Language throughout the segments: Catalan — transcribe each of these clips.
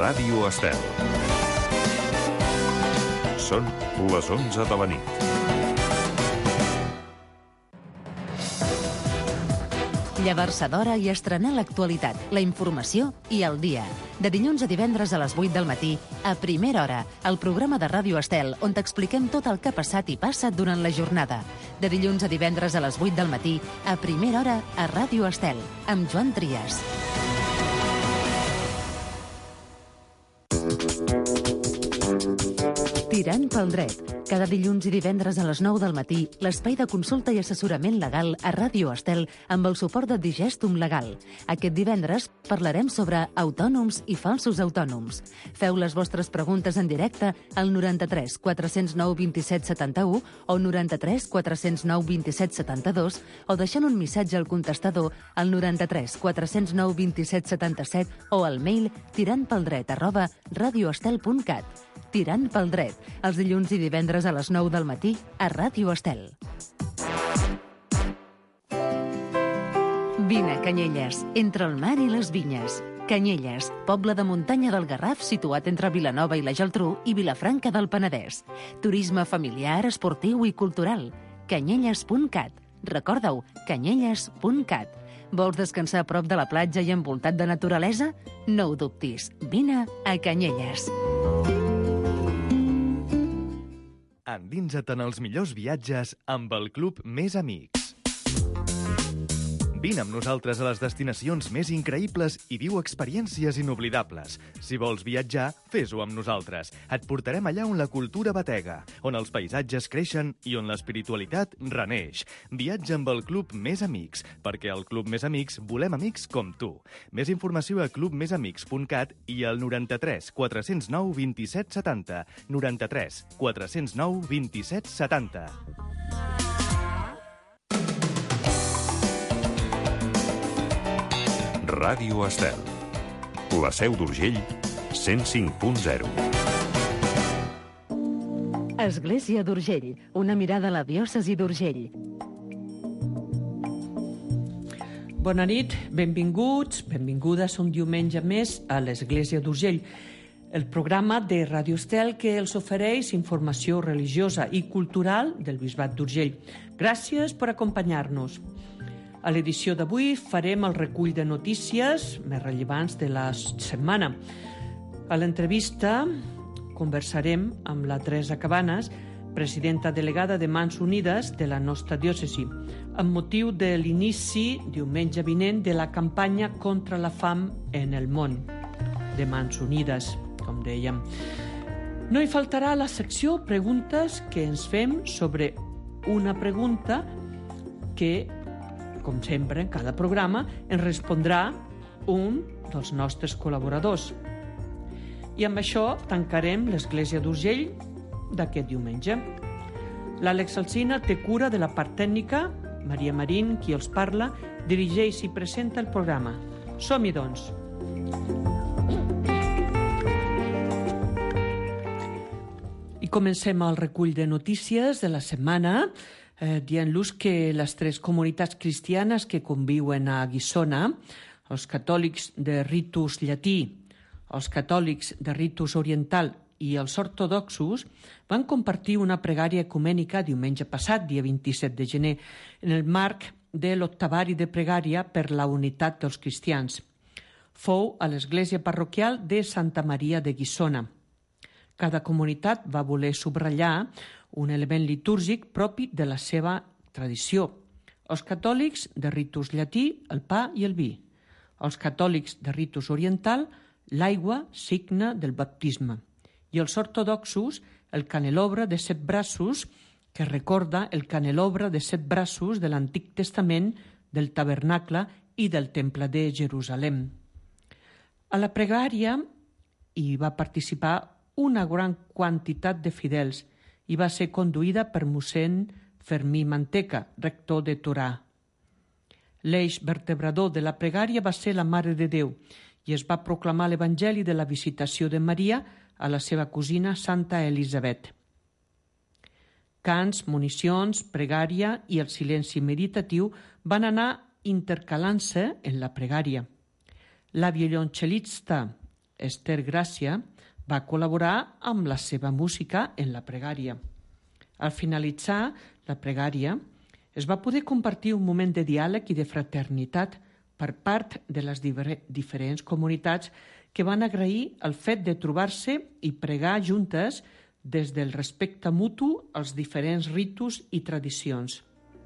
Ràdio Estel. Són les 11 de la nit. Llevar-se d'hora i estrenar l'actualitat, la informació i el dia. De dilluns a divendres a les 8 del matí, a Primera Hora, el programa de Ràdio Estel, on t'expliquem tot el que ha passat i passa durant la jornada. De dilluns a divendres a les 8 del matí, a Primera Hora, a Ràdio Estel, amb Joan Trias. Tirant pel dret. Cada dilluns i divendres a les 9 del matí, l'espai de consulta i assessorament legal a Ràdio Estel amb el suport de Digestum Legal. Aquest divendres parlarem sobre autònoms i falsos autònoms. Feu les vostres preguntes en directe al 93 409 27 71 o 93 409 27 72 o deixant un missatge al contestador al 93 409 27 77 o al mail tirantpeldret@radioestel.cat. Tirant pel dret, els dilluns i divendres a les 9 del matí a Ràdio Estel. Vine a Canyelles, entre el mar i les vinyes. Canyelles, poble de muntanya del Garraf situat entre Vilanova i la Geltrú i Vilafranca del Penedès. Turisme familiar, esportiu i cultural. Canyelles.cat. Recorda-ho, canyelles.cat. Vols descansar a prop de la platja i envoltat de naturalesa? No ho dubtis, vine a Canyelles. Endinsa't en els millors viatges amb el Club Més Amics. Vine amb nosaltres a les destinacions més increïbles i viu experiències inoblidables. Si vols viatjar, fes-ho amb nosaltres. Et portarem allà on la cultura batega, on els paisatges creixen i on l'espiritualitat reneix. Viatja amb el Club Més Amics, perquè al Club Més Amics volem amics com tu. Més informació a clubmesamics.cat i al 93 409 27 70. 93 409 27 70. Ràdio Estel. La Seu d'Urgell, 105.0. Església d'Urgell, una mirada a la diòcesi d'Urgell. Bona nit, benvinguts, benvingudes un diumenge més a l'Església d'Urgell, el programa de Ràdio Estel que els ofereix informació religiosa i cultural del Bisbat d'Urgell. Gràcies per acompanyar-nos. A l'edició d'avui farem el recull de notícies més rellevants de la setmana. A l'entrevista conversarem amb la Teresa Cabanes, presidenta delegada de Mans Unides de la nostra diòcesi, amb motiu de l'inici, diumenge vinent, de la campanya contra la fam en el món, de Mans Unides, com dèiem. No hi faltarà la secció Preguntes que ens fem sobre una pregunta que, com sempre, en cada programa, ens respondrà un dels nostres col·laboradors. I amb això tancarem l'Església d'Urgell d'aquest diumenge. L'Àlex Alsina té cura de la part tècnica, Maria Marín, qui els parla, dirigeix i presenta el programa. Som-hi, doncs. I comencem el recull de notícies de la setmana, dient-los que les tres comunitats cristianes que conviuen a Guissona, els catòlics de ritus llatí, els catòlics de ritus oriental i els ortodoxos, van compartir una pregària ecumènica diumenge passat, dia 27 de gener, en el marc de l'octavari de pregària per la unitat dels cristians. Fou a l'església parroquial de Santa Maria de Guissona. Cada comunitat va voler subratllar un element litúrgic propi de la seva tradició. Els catòlics de ritus llatí, el pa i el vi. Els catòlics de ritus oriental, l'aigua, signe del baptisme. I els ortodoxos, el canelobre de 7 braços, que recorda el canelobre de 7 braços de l'Antic Testament, del tabernacle i del Temple de Jerusalem. A la pregària hi va participar una gran quantitat de fidels i va ser conduïda per mossèn Fermí Manteca, rector de Torà. L'eix vertebrador de la pregària va ser la Mare de Déu i es va proclamar l'Evangeli de la Visitació de Maria a la seva cosina Santa Elisabet. Cants, municions, pregària i el silenci meditatiu van anar intercalant-se en la pregària. La violoncel·lista Esther Gràcia, va col·laborar amb la seva música en la pregària. Al finalitzar la pregària, es va poder compartir un moment de diàleg i de fraternitat per part de les diferents comunitats que van agrair el fet de trobar-se i pregar juntes des del respecte mutu als diferents ritus i tradicions.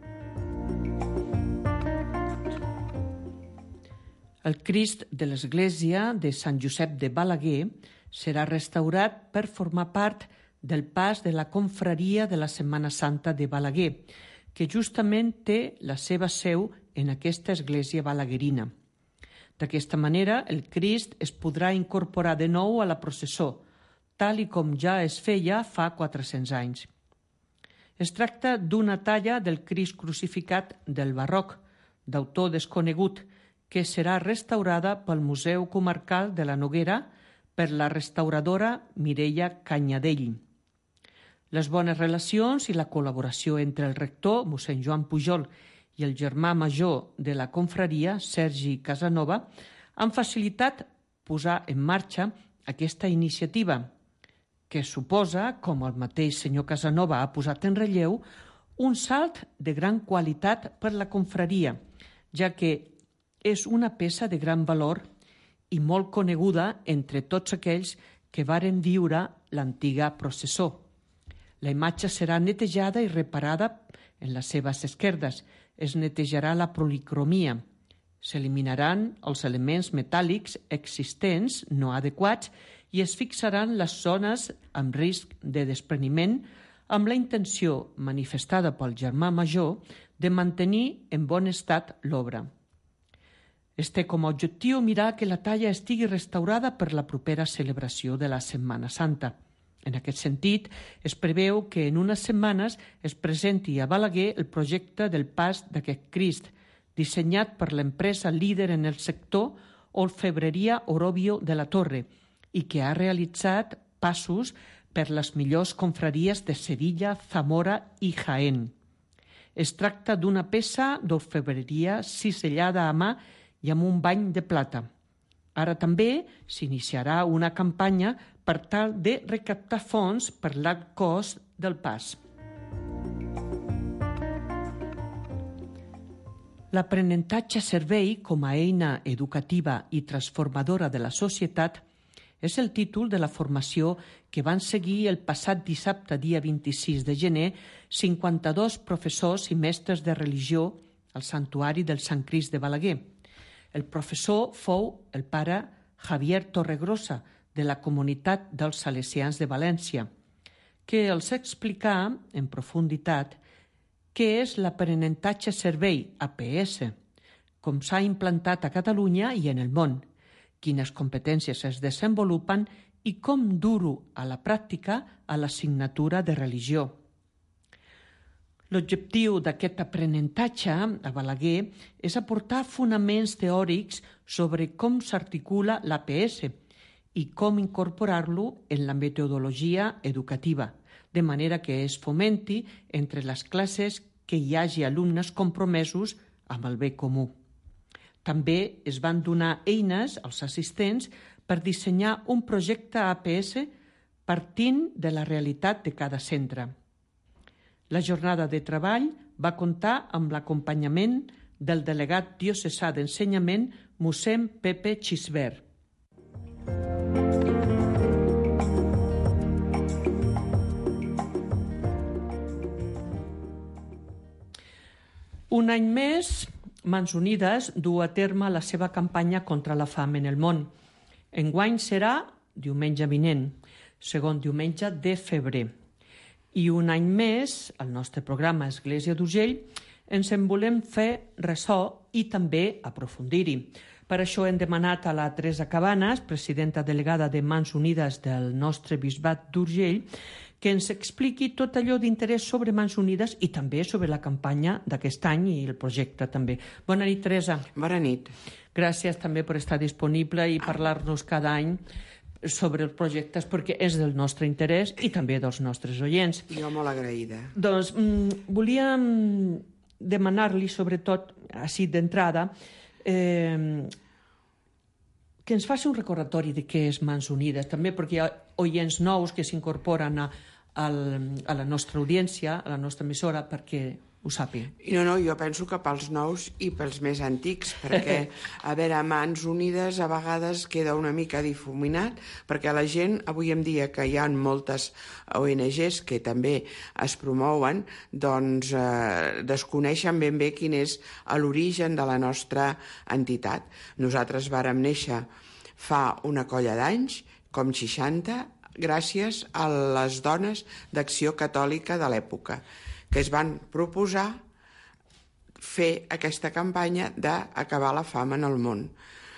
El Crist de l'Església de Sant Josep de Balaguer serà restaurat per formar part del pas de la confraria de la Setmana Santa de Balaguer, que justament té la seva seu en aquesta església balaguerina. D'aquesta manera, el Crist es podrà incorporar de nou a la processó, tal i com ja es feia fa 400 anys. Es tracta d'una talla del Crist crucificat del barroc, d'autor desconegut, que serà restaurada pel Museu Comarcal de la Noguera per la restauradora Mireia Canyadell. Les bones relacions i la col·laboració entre el rector, mossèn Joan Pujol, i el germà major de la confraria, Sergi Casanova, han facilitat posar en marxa aquesta iniciativa, que suposa, com el mateix senyor Casanova ha posat en relleu, un salt de gran qualitat per la confraria, ja que és una peça de gran valor i molt coneguda entre tots aquells que varen viure l'antiga processó. La imatge serà netejada i reparada en les seves esquerdes. Es netejarà la policromia. S'eliminaran els elements metàl·lics existents no adequats i es fixaran les zones amb risc de despreniment amb la intenció manifestada pel germà major de mantenir en bon estat l'obra. Es té com a objectiu mirar que la talla estigui restaurada per la propera celebració de la Setmana Santa. En aquest sentit, es preveu que en unes setmanes es presenti a Balaguer el projecte del pas d'aquest Crist, dissenyat per l'empresa líder en el sector Orfebreria Orobio de la Torre i que ha realitzat passos per les millors confraries de Sevilla, Zamora i Jaén. Es tracta d'una peça d'orfebreria cisellada a mà i amb un bany de plata. Ara també s'iniciarà una campanya per tal de recaptar fons per l'alt cost del pas. L'aprenentatge-servei com a eina educativa i transformadora de la societat és el títol de la formació que van seguir el passat dissabte, dia 26 de gener, 52 professors i mestres de religió al Santuari del Sant Crist de Balaguer. El professor fou el pare Javier Torregrossa, de la comunitat dels Salesians de València, que els explicà en profunditat què és l'aprenentatge-servei, APS, com s'ha implantat a Catalunya i en el món, quines competències es desenvolupen i com dur-ho a la pràctica a l'assignatura de religió. L'objectiu d'aquest aprenentatge a Balaguer és aportar fonaments teòrics sobre com s'articula l'APS i com incorporar-lo en la metodologia educativa, de manera que es fomenti entre les classes que hi hagi alumnes compromesos amb el bé comú. També es van donar eines als assistents per dissenyar un projecte APS partint de la realitat de cada centre. La jornada de treball va comptar amb l'acompanyament del delegat diocesà d'ensenyament, mossèn Pepe Xisbert. Un any més, Mans Unides du a terme la seva campanya contra la fam en el món. Enguany serà diumenge vinent, segon diumenge de febrer. I un any més, al nostre programa Església d'Urgell, ens en volem fer ressò i també aprofundir-hi. Per això hem demanat a la Teresa Cabanes, presidenta delegada de Mans Unides del nostre bisbat d'Urgell, que ens expliqui tot allò d'interès sobre Mans Unides i també sobre la campanya d'aquest any i el projecte també. Bona nit, Teresa. Bona nit. Gràcies també per estar disponible i parlar-nos cada any sobre els projectes perquè és del nostre interès i també dels nostres oients. Jo molt agraïda. Doncs volíem demanar-li, sobretot, així d'entrada, que ens faci un recordatori de què és Mans Unides, també perquè hi ha oients nous que s'incorporen a la nostra audiència, a la nostra emissora, perquè ho sàpiga. No, jo penso que pels nous i pels més antics, perquè, a veure, Mans Unides a vegades queda una mica difuminat, perquè la gent, avui en dia que hi ha moltes ONGs que també es promouen, doncs desconeixen ben bé quin és l'origen de la nostra entitat. Nosaltres vàrem néixer fa una colla d'anys, com 60, gràcies a les dones d'Acció Catòlica de l'època, que es van proposar fer aquesta campanya d'acabar la fam en el món.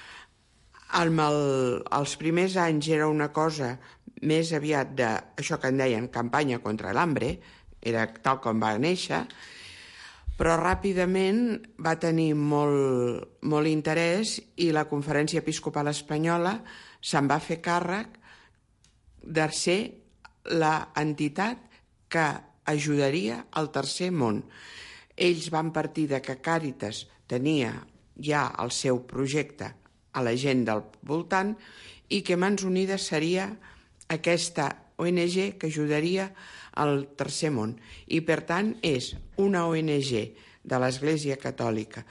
Els primers anys era una cosa més aviat d'això que en deien campanya contra l'hambre, era tal com va néixer, però ràpidament va tenir molt interès i la Conferència Episcopal Espanyola se'n va fer càrrec de ser l'entitat que ajudaria al tercer món. Ells van partir de que Càritas tenia ja el seu projecte a la gent del voltant i que Mans Unides seria aquesta ONG que ajudaria al tercer món. I, per tant, és una ONG de l'Església Catòlica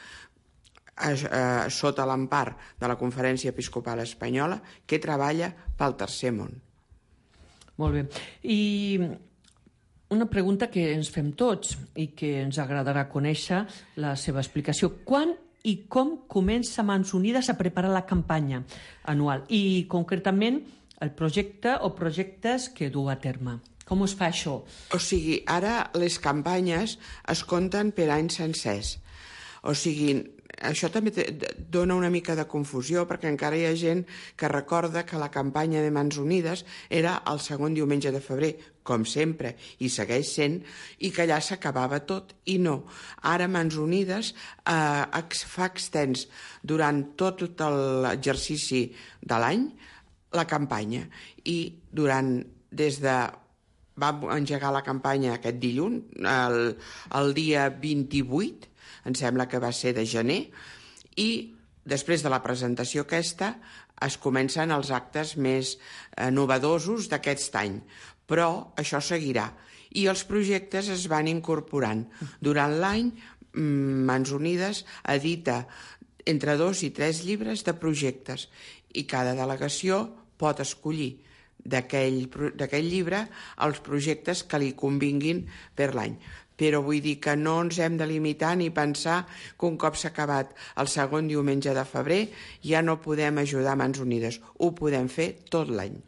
sota l'empar de la Conferència Episcopal Espanyola que treballa pel tercer món. Molt bé. I una pregunta que ens fem tots i que ens agradarà conèixer la seva explicació. Quan i com comença Mans Unides a preparar la campanya anual i, concretament, el projecte o projectes que du a terme? Com es fa això? O sigui, ara les campanyes es compten per anys sencers. O sigui, això també dona una mica de confusió perquè encara hi ha gent que recorda que la campanya de Mans Unides era el segon diumenge de febrer, com sempre, i segueix sent, i que allà s'acabava tot, i no. Ara Mans Unides fa extens durant tot l'exercici de l'any la campanya, i des de vam engegar la campanya aquest dilluns, el dia 28, em sembla que va ser de gener, i després de la presentació aquesta es comencen els actes més novedosos d'aquest any. Però això seguirà. I els projectes es van incorporant. Durant l'any, Mans Unides edita entre 2 i 3 llibres de projectes i cada delegació pot escollir d'aquell llibre els projectes que li convinguin per l'any. Però vull dir que no ens hem de limitar ni pensar que un cop s'ha acabat el segon diumenge de febrer ja no podem ajudar Mans Unides. Ho podem fer tot l'any.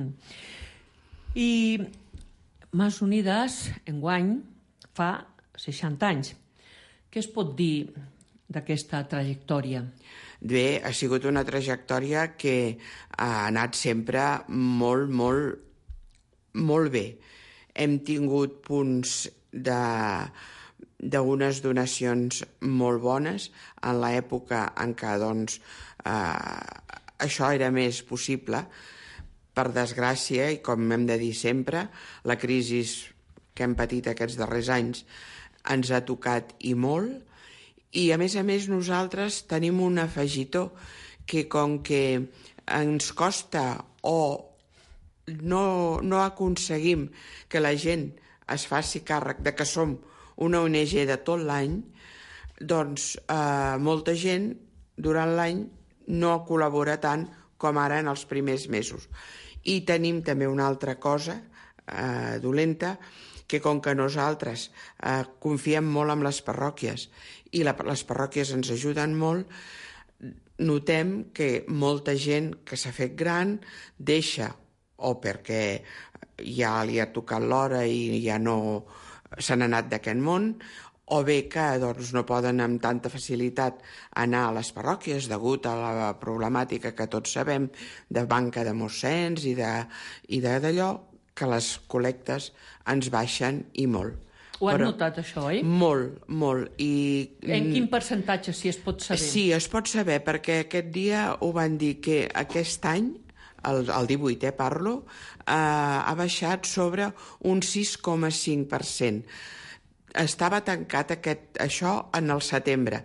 I Mans Unides, enguany, fa 60 anys. Què es pot dir d'aquesta trajectòria? Bé, ha sigut una trajectòria que ha anat sempre molt, molt, molt bé. Hem tingut punts d'unes donacions molt bones en l'època en què això era més possible. Per desgràcia, i com hem de dir sempre, la crisi que hem patit aquests darrers anys ens ha tocat i molt. I, a més, nosaltres tenim un afegitó que, com que ens costa o no aconseguim que la gent es faci càrrec de que som una ONG de tot l'any, doncs molta gent durant l'any no col·labora tant com ara en els primers mesos. I tenim també una altra cosa dolenta, que com que nosaltres confiem molt en les parròquies i les parròquies ens ajuden molt, notem que molta gent que s'ha fet gran deixa, o perquè ja li ha tocat l'hora i ja no s'han anat d'aquest món, o bé que no poden amb tanta facilitat anar a les parròquies degut a la problemàtica que tots sabem de banca de mossens i d'allò, que les col·lectes ens baixen i molt. Ho has notat, això, oi? Molt, molt. En quin percentatge, si es pot saber? Sí, es pot saber, perquè aquest dia ho van dir que aquest any, el 18, parlo, ha baixat sobre un 6,5%. Estava tancat això en el setembre.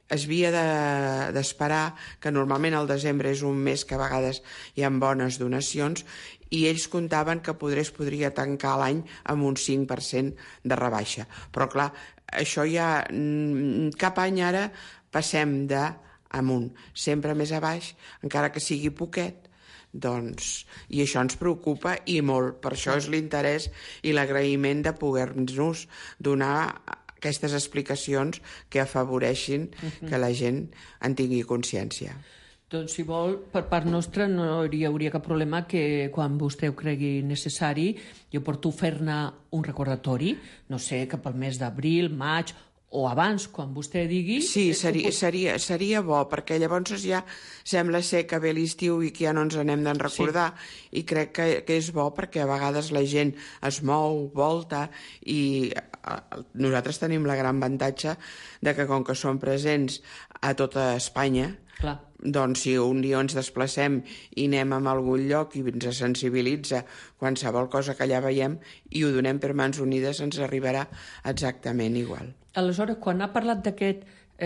es havia d'esperar, que normalment el desembre és un mes que a vegades hi ha bones donacions, i ells comptaven que podria tancar l'any amb un 5% de rebaixa. Però clar, això ja cap any ara passem d'amunt, sempre més a baix, encara que sigui poquet, doncs, i això ens preocupa i molt. Per això és l'interès i l'agraïment de poder-nos donar aquestes explicacions que afavoreixin que la gent en tingui consciència. Doncs, si vol, per part nostra no hi hauria cap problema que quan vostè ho cregui necessari jo porto fer-ne un recordatori, no sé, cap al mes d'abril, maig o abans, quan vostè digui... Sí, seria bo, perquè llavors ja sembla ser que ve l'estiu i que ja no ens n'hem d'en recordar, i crec que és bo perquè a vegades la gent es mou, volta, i nosaltres tenim la gran avantatge de que com que som presents a tota Espanya, clar, doncs si un dia ens desplacem i anem a algun lloc i ens sensibilitza qualsevol cosa que allà veiem i ho donem per mans unides, ens arribarà exactament igual. Aleshores, quan ha parlat d'aquest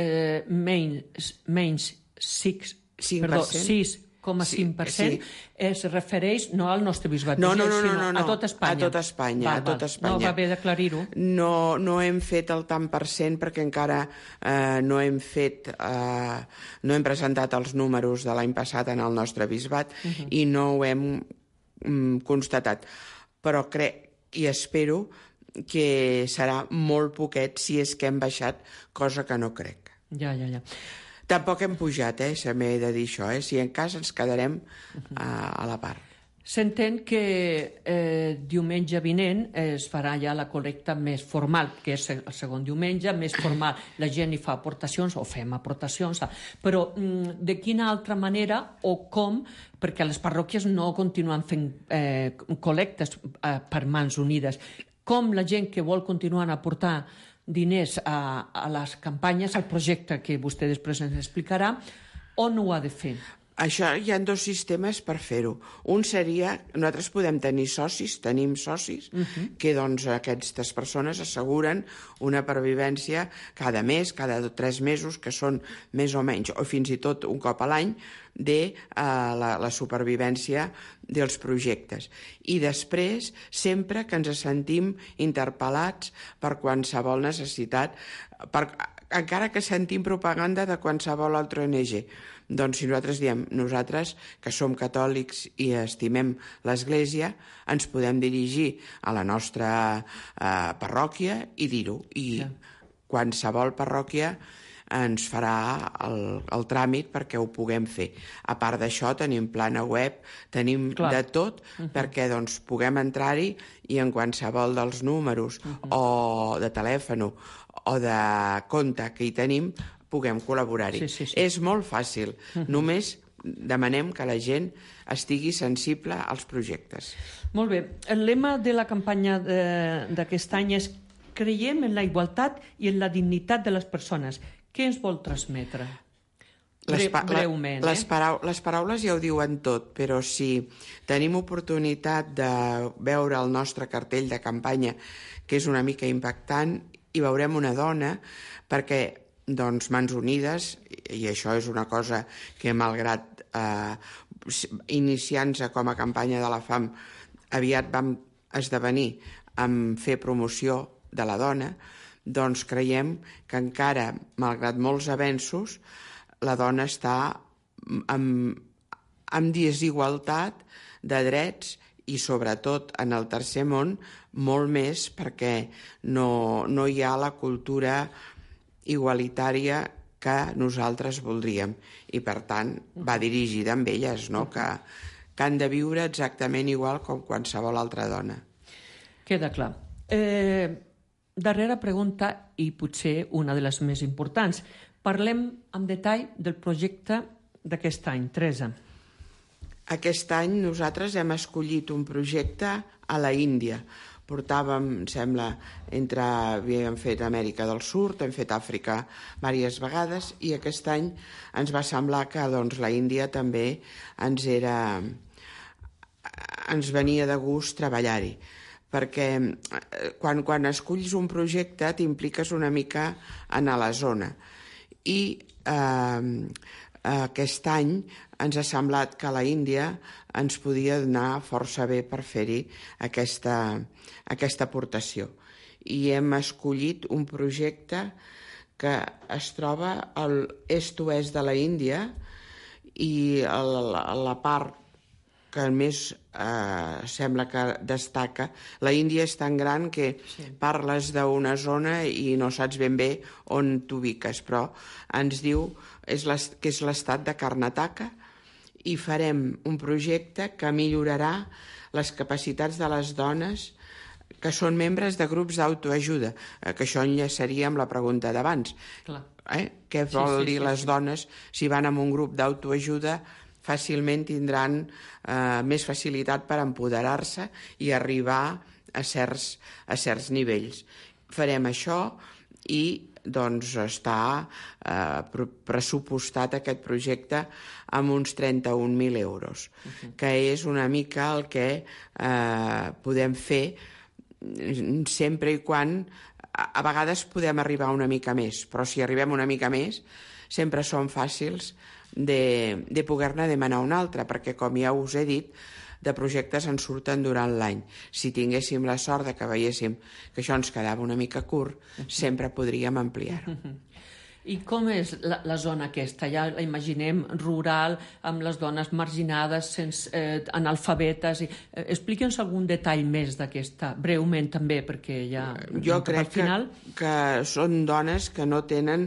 menys 6,5%, es refereix no al nostre bisbat, sinó a tot Espanya. A tot Espanya, a tot Espanya. No va haver d'aclarir-ho. No hem fet el tant per cent perquè encara no hem presentat els números de l'any passat en el nostre bisbat i no ho hem constatat. Però crec i espero que serà molt poquet si és que hem baixat, cosa que no crec. Ja. Tampoc hem pujat, se m'he de dir això, si en cas ens quedarem a la part. S'entén que diumenge vinent es farà ja la col·lecta més formal, que és el segon diumenge, més formal. La gent hi fa aportacions, o fem aportacions, però de quina altra manera o com, perquè les parròquies no continuen fent col·lectes per mans unides, com la gent que vol continuar a aportar diners a les campanyes, al projecte que vostè després ens explicarà, on ho ha de fer? Això hi ha dos sistemes per fer-ho. Un seria, nosaltres podem tenir socis, tenim socis, que doncs aquestes persones asseguren una pervivència cada mes, cada 3 mesos, que són més o menys, o fins i tot un cop a l'any, de la supervivència dels projectes. I després, sempre que ens sentim interpel·lats per qualsevol necessitat, encara que sentim propaganda de qualsevol altra ONG. Doncs si nosaltres, que som catòlics i estimem l'Església, ens podem dirigir a la nostra parròquia i dir-ho. I qualsevol parròquia ens farà el tràmit perquè ho puguem fer. A part d'això, tenim plana web, tenim de tot perquè puguem entrar-hi i en qualsevol dels números o de telèfon o de compte que hi tenim puguem col·laborar-hi. És molt fàcil. Només demanem que la gent estigui sensible als projectes. Molt bé. El lema de la campanya d'aquest any és creiem en la igualtat i en la dignitat de les persones. Què ens vol transmetre? Breument. Les paraules ja ho diuen tot, però si tenim oportunitat de veure el nostre cartell de campanya, que és una mica impactant, hi veurem una dona, perquè Mans Unides, i això és una cosa que malgrat iniciant-se com a campanya de la fam, aviat vam esdevenir en fer promoció de la dona, doncs creiem que encara, malgrat molts avenços, la dona està en desigualtat de drets i sobretot en el tercer món molt més perquè no hi ha la cultura igualitària que nosaltres voldríem i per tant va dirigida amb elles, que han de viure exactament igual com qualsevol altra dona. Queda clar. Darrera pregunta i potser una de les més importants. Parlem en detall del projecte d'aquest any, Teresa. Aquest any nosaltres hem escollit un projecte a la Índia. Portàvem, em sembla, havíem fet Amèrica del Sud, hem fet Àfrica diverses vegades i aquest any ens va semblar que la Índia també ens venia de gust treballar-hi. Perquè quan escollis un projecte t'impliques una mica en la zona i aquest any ens ha semblat que la Índia ens podia donar força bé per fer-hi aquesta aportació. I hem escollit un projecte que es troba a l'est-oest de la Índia i a la part que més sembla que destaca. La Índia és tan gran que parles d'una zona i no saps ben bé on t'ubiques, però ens diu que és l'estat de Karnataka i farem un projecte que millorarà les capacitats de les dones que són membres de grups d'autoajuda, que això enllaçaria amb la pregunta d'abans. Què vol dir les dones si van en un grup d'autoajuda? Fàcilment tindran més facilitat per empoderar-se i arribar a certs nivells. Farem això i doncs està pressupostat aquest projecte amb uns 31.000 euros, que és una mica el que podem fer sempre i quan a vegades podem arribar una mica més, però si arribem una mica més sempre són fàcils de poder-ne demanar un altre, perquè com ja us he dit, de projectes en surten durant l'any. Si tinguéssim la sort de que veiéssim que això ens quedava una mica curt, sempre podríem ampliar-ho. I com és la zona aquesta? Ja la imaginem rural, amb les dones marginades, analfabetes. Expliqui'ns algun detall més d'aquesta, breument també, perquè ja... Jo crec que són dones que no tenen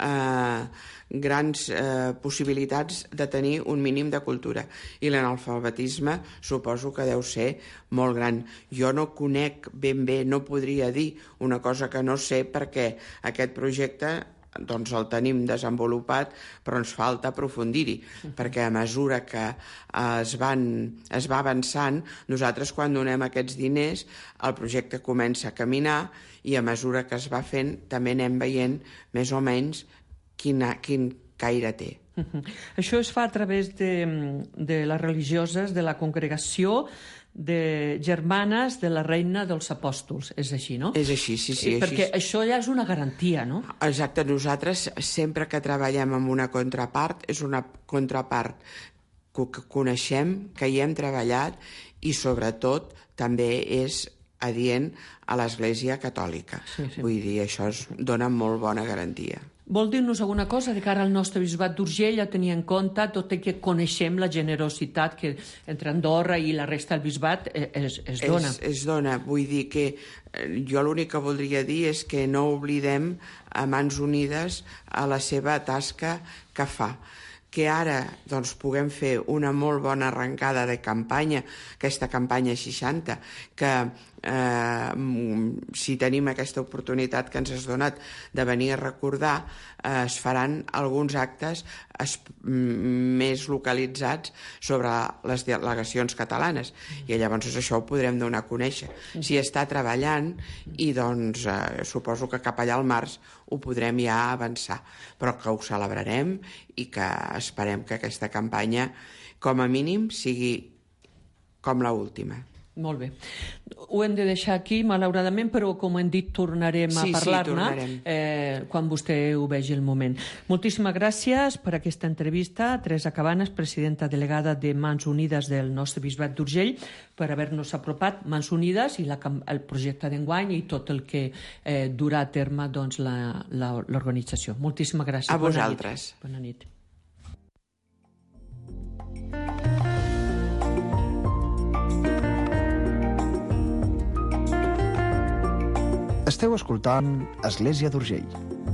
grans possibilitats de tenir un mínim de cultura. I l'analfabetisme suposo que deu ser molt gran. Jo no conec ben bé, no podria dir una cosa que no sé, perquè aquest projecte doncs el tenim desenvolupat, però ens falta aprofundir-hi, perquè a mesura que es va avançant, nosaltres quan donem aquests diners el projecte comença a caminar i a mesura que es va fent també anem veient més o menys quin caire té. Això es fa a través de les religioses de la congregació de germanes de la Reina dels Apòstols, és així, no? És així, sí. Perquè això ja és una garantia, no? Exacte, nosaltres sempre que treballem amb una contrapart, és una contrapart que coneixem, que hi hem treballat i sobretot també és adient a l'Església Catòlica. Vull dir, això dona molt bona garantia. Vol dir-nos alguna cosa de cara al nostre bisbat d'Urgell, a tenir en compte, tot i que coneixem la generositat que entre Andorra i la resta del bisbat es dona? Es dona, vull dir que jo l'únic que voldria dir és que no oblidem a Mans Unides a la seva tasca que fa. Que ara doncs, puguem fer una molt bona arrencada de campanya, aquesta campanya 60, que si tenim aquesta oportunitat que ens has donat de venir a recordar, es faran alguns actes més localitzats sobre les delegacions catalanes i llavors això ho podrem donar a conèixer. S'hi està treballant i doncs suposo que cap allà al març ho podrem ja avançar, però que ho celebrarem i que esperem que aquesta campanya com a mínim sigui com l'última. Molt bé. Ho hem de deixar aquí, malauradament, però com hem dit, tornarem a parlar-ne quan vostè ho vegi el moment. Moltíssimes gràcies per aquesta entrevista. Teresa Cabanes, presidenta delegada de Mans Unides del nostre bisbat d'Urgell, per haver-nos apropat Mans Unides i el projecte d'enguany i tot el que durà a terme l'organització. Moltíssimes gràcies. A vosaltres. Bona nit. Esteu escoltant Església d'Urgell.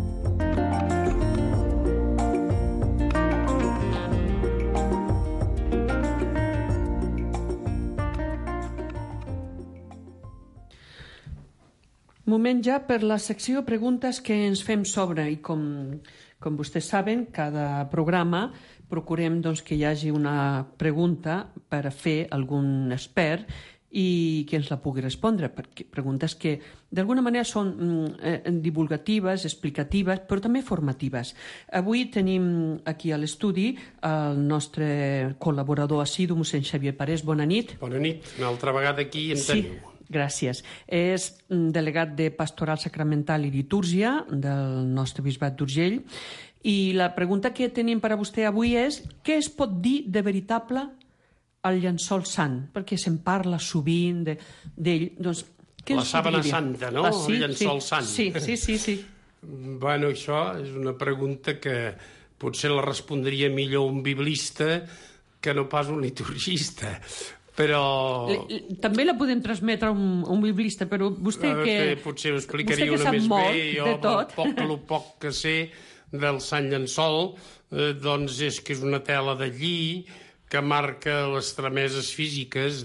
Moment ja per la secció preguntes que ens fem sobre i com vostès saben, cada programa procurem que hi hagi una pregunta per a fer algun expert i que ens la pugui respondre, perquè preguntes que d'alguna manera són divulgatives, explicatives, però també formatives. Avui tenim aquí a l'estudi el nostre col·laborador assidu, mossèn Xavier Parés. Bona nit. Bona nit. Una altra vegada aquí en teniu. Gràcies. És delegat de Pastoral Sacramental i Litúrgia del nostre bisbat d'Urgell. I la pregunta que tenim per a vostè avui és: què es pot dir de veritable al llençol sant? Perquè se'n parla sovint d'ell. Doncs, la sàbana santa, no? El llençol sant. Sí. Bueno, això és una pregunta que potser la respondria millor un biblista que no pas un liturgista. Però... També la podem transmetre a un biblista, però vostè que... Potser ho explicaria una més bé. Jo, el poc que sé del Sant Llençol, doncs és que és una tela de lli que marca les trameses físiques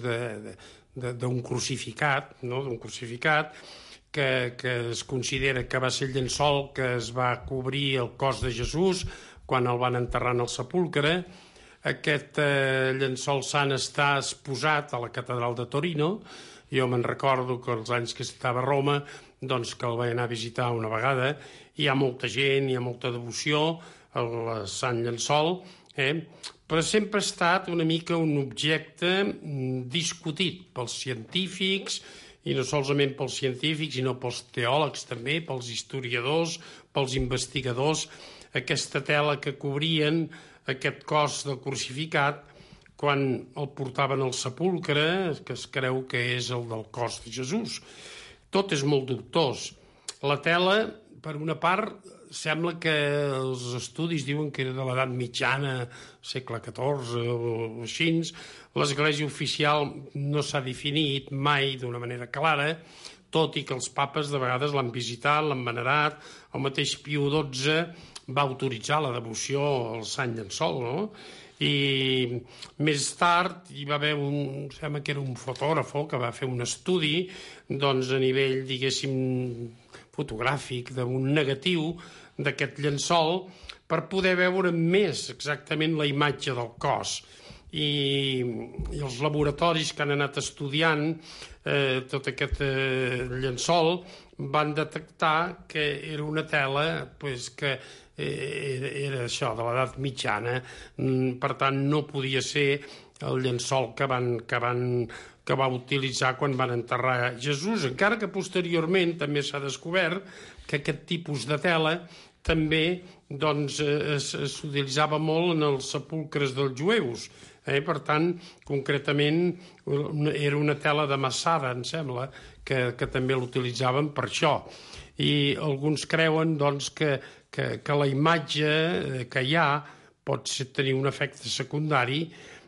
d'un crucificat, no? D'un crucificat, que es considera que va ser el llençol que es va cobrir el cos de Jesús quan el van enterrar en el sepulcre. Aquest llençol sant està exposat a la catedral de Torino. Jo me'n recordo que els anys que estava a Roma, doncs que el vaig anar a visitar una vegada. Hi ha molta gent, hi ha molta devoció al Sant Llençol, però sempre ha estat una mica un objecte discutit pels científics, i no solament pels científics, sinó pels teòlegs també, pels historiadors, pels investigadors. Aquesta tela que cobrien aquest cos del crucificat quan el portaven al sepulcre, que es creu que és el del cos de Jesús. Tot és molt dubtós. La tela, per una part, sembla que els estudis diuen que era de l'edat mitjana, segle XIV o així. L'Església oficial no s'ha definit mai d'una manera clara, tot i que els papes de vegades l'han visitat, l'han venerat. El mateix Piu XII va autoritzar la devoció al Sant Llençol, no? I més tard hi va haver sembla que era un fotògraf que va fer un estudi, doncs a nivell, diguéssim, fotogràfic, d'un negatiu d'aquest llençol, per poder veure més exactament la imatge del cos. I els laboratoris que han anat estudiant tot aquest llençol van detectar que era una tela que era això, de l'edat mitjana, per tant no podia ser el llençol que va utilitzar quan van enterrar Jesús, encara que posteriorment també s'ha descobert que aquest tipus de tela també s'utilitzava molt en els sepulcres dels jueus. Per tant, concretament, era una tela de massada, em sembla, que també l'utilitzaven per això. I alguns creuen que la imatge que hi ha pot tenir un efecte secundari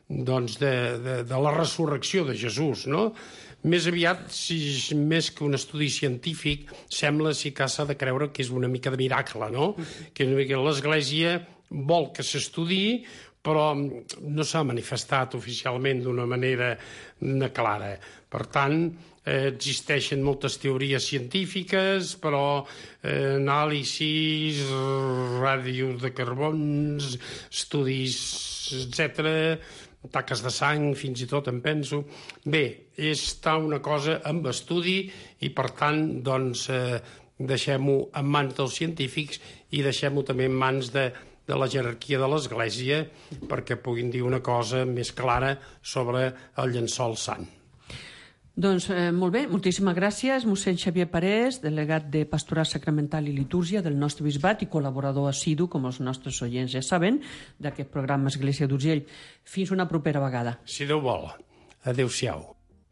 de la resurrecció de Jesús, no? Més aviat, més que un estudi científic, sembla sí que s'ha de creure que és una mica de miracle, no? Que l'Església vol que s'estudiï, però no s'ha manifestat oficialment d'una manera clara. Per tant, existeixen moltes teories científiques, però anàlisis, ràdios de carbons, estudis, etc., taques de sang, fins i tot, em penso. Bé, està una cosa amb estudi i, per tant, doncs, deixem-ho en mans dels científics i deixem-ho també en mans de la jerarquia de l'Església perquè puguin dir una cosa més clara sobre el llençol sant. Doncs molt bé, moltíssimes gràcies, mossèn Xavier Parés, delegat de Pastoral Sacramental i Litúrgia del nostre bisbat i col·laborador assidu, com els nostres oients ja saben, d'aquest programa Església d'Urgell. Fins una propera vegada. Si Déu vol. Adéu-siau.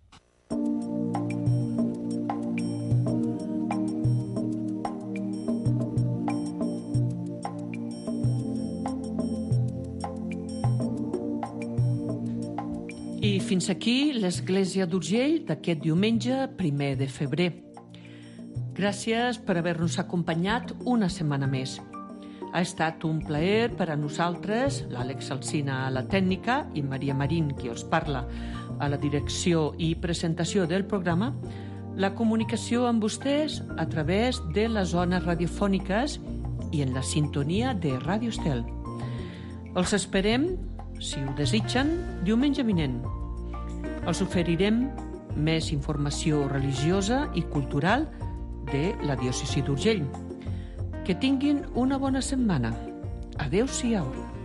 I fins aquí l'Església d'Urgell d'aquest diumenge 1 de febrer. Gràcies per haver-nos acompanyat una setmana més. Ha estat un plaer per a nosaltres, l'Àlex Alsina a la tècnica i Maria Marín, qui us parla, a la direcció i presentació del programa, la comunicació amb vostès a través de les zones radiofòniques i en la sintonia de Ràdio Estel. Els esperem, si ho desitgen, diumenge vinent. Els oferirem més informació religiosa i cultural de la diòcesi d'Urgell. Que tinguin una bona setmana. Adéu-siau.